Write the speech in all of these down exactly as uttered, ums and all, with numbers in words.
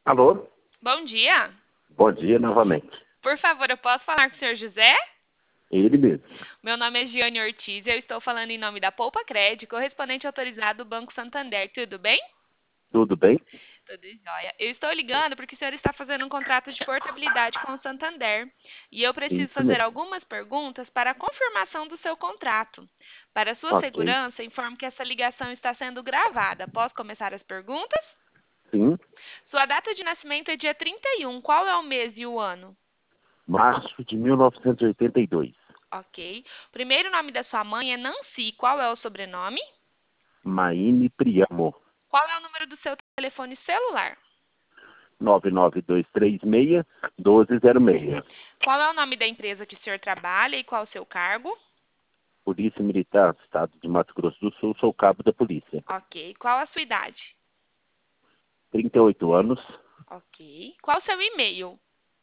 Alô? Bom dia. Bom dia novamente. Por favor, eu posso falar com o senhor José? Ele mesmo. Meu nome é Giane Ortiz e eu estou falando em nome da Poupa Cred, correspondente autorizado do Banco Santander. Tudo bem? Tudo bem? Tudo jóia. Eu estou ligando porque o senhor está fazendo um contrato de portabilidade com o Santander e eu preciso Isso fazer mesmo. algumas perguntas para a confirmação do seu contrato. Para sua Ok. segurança, informo que essa ligação está sendo gravada. Posso começar as perguntas? Sim. Sua data de nascimento é dia trinta e um. Qual é o mês e o ano? Março de mil novecentos e oitenta e dois. Ok. O primeiro nome da sua mãe é Nancy. Qual é o sobrenome? Maine Priamo. Qual é o número do seu telefone celular? nove nove dois três seis, um dois zero seis. Qual é o nome da empresa que o senhor trabalha e qual o seu cargo? Polícia Militar, Estado de Mato Grosso do Sul, sou cabo da polícia. Ok. Qual a sua idade? trinta e oito anos, Ok. Qual o seu e-mail?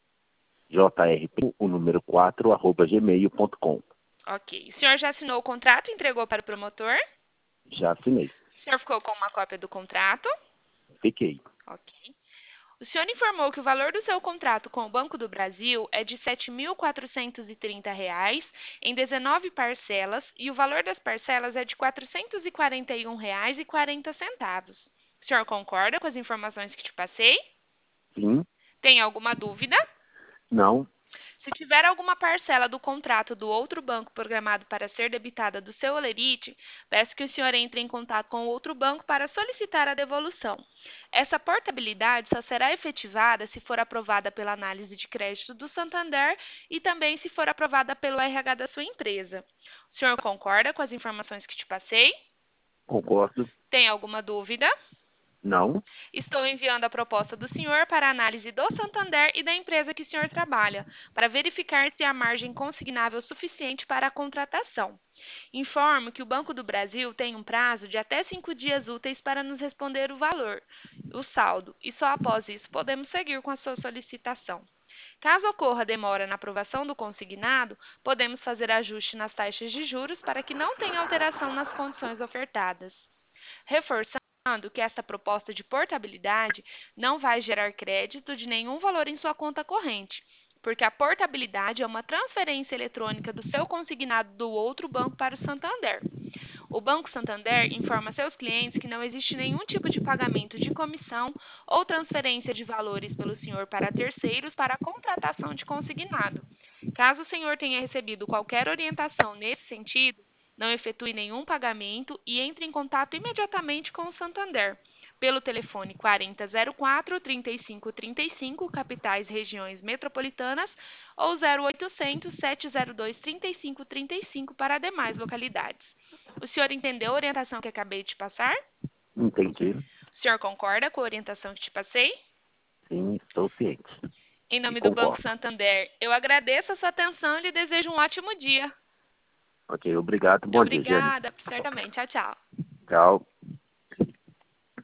J R P, o número quatro, arroba gmail ponto com. Ok. O senhor já assinou o contrato e entregou para o promotor? Já assinei. O senhor ficou com uma cópia do contrato? Fiquei. Ok. O senhor informou que o valor do seu contrato com o Banco do Brasil é de sete mil quatrocentos e trinta reais em dezenove parcelas e o valor das parcelas é de quatrocentos e quarenta e um reais e quarenta centavos. O senhor concorda com as informações que te passei? Sim. Tem alguma dúvida? Não. Se tiver alguma parcela do contrato do outro banco programado para ser debitada do seu holerite, peço que o senhor entre em contato com o outro banco para solicitar a devolução. Essa portabilidade só será efetivada se for aprovada pela análise de crédito do Santander e também se for aprovada pelo R H da sua empresa. O senhor concorda com as informações que te passei? Concordo. Tem alguma dúvida? Não. Estou enviando a proposta do senhor para análise do Santander e da empresa que o senhor trabalha, para verificar se há margem consignável suficiente para a contratação. Informo que o Banco do Brasil tem um prazo de até cinco dias úteis para nos responder o valor, o saldo, e só após isso podemos seguir com a sua solicitação. Caso ocorra demora na aprovação do consignado, podemos fazer ajuste nas taxas de juros para que não tenha alteração nas condições ofertadas. Reforçando que esta proposta de portabilidade não vai gerar crédito de nenhum valor em sua conta corrente, porque a portabilidade é uma transferência eletrônica do seu consignado do outro banco para o Santander. O Banco Santander informa seus clientes que não existe nenhum tipo de pagamento de comissão ou transferência de valores pelo senhor para terceiros para a contratação de consignado. Caso o senhor tenha recebido qualquer orientação nesse sentido, não efetue nenhum pagamento e entre em contato imediatamente com o Santander pelo telefone quarenta zero quatro, trinta e cinco trinta e cinco, capitais regiões metropolitanas, ou zero oitocentos, sete zero dois, trinta e cinco trinta e cinco para demais localidades. O senhor entendeu a orientação que acabei de passar? Entendi. O senhor concorda com a orientação que te passei? Sim, estou ciente. Em E nome do Banco concordo. Santander, eu agradeço a sua atenção e lhe desejo um ótimo dia. Ok, obrigado. Bom dia, Jane. Obrigada, certamente. Tchau, tchau. Tchau.